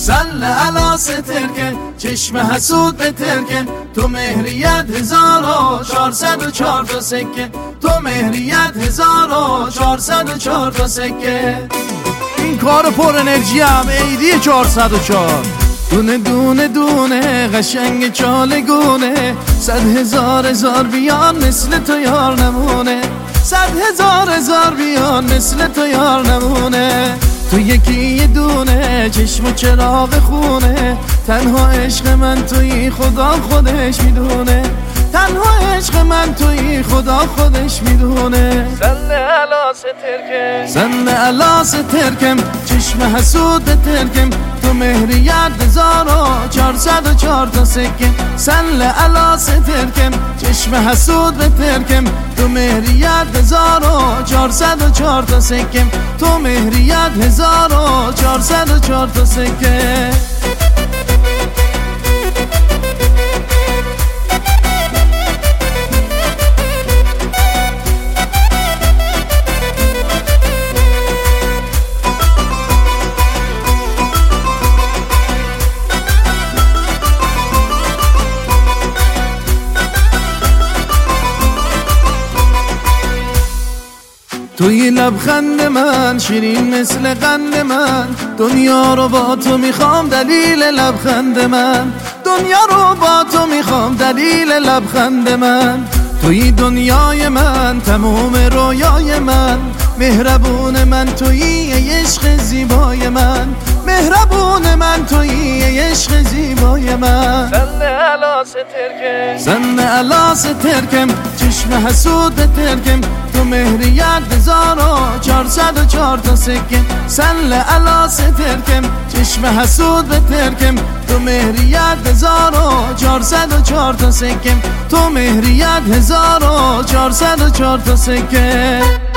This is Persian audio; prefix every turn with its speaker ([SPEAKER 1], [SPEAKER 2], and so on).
[SPEAKER 1] سل علی سترکن چشم حسود بترکن، تو مهریت 1404 تا سکه، تو مهریت 1404 تا سکه.
[SPEAKER 2] این کار پر انرژی هم عیدی 404.
[SPEAKER 1] دونه دونه دونه قشنگ چالگونه، 100,000 بیان مثل تو یار نمونه، 100,000 بیان مثل تو یار نمونه. تو یکی یه دونه چشم و چراغ خونه، تنها عشق من تویی خدا خودش میدونه، تنها عشق من تویی خدا خودش میدونه.
[SPEAKER 2] سل علی سترکم،
[SPEAKER 1] سل علی سترکم چشم حسود ترکم، تو مهریت 1404 تا سکه، سل علی سترکم چشم حسود ترکم، تو مهریت 1404 تا سکه، تو مهریت 1404 تا سکه. توی لبخند من شیرین مثل قند من، دنیا رو با تو میخوام دلیل لبخند من، دنیا رو با تو میخوام دلیل لبخند من. توی دنیای من تموم رویای من، مهربون من توی عشق زیبای من، مهربون من توی عشق زیبای من.
[SPEAKER 2] سل علی سترکم،
[SPEAKER 1] سل علی سترکم چشم حسود ترکم، تو مهریت 1404 تا سکه، سل علی سترکم چشم حسود ترکم، تو مهریت 1404 تا سکه، تو مهریت 1404 تا سکه.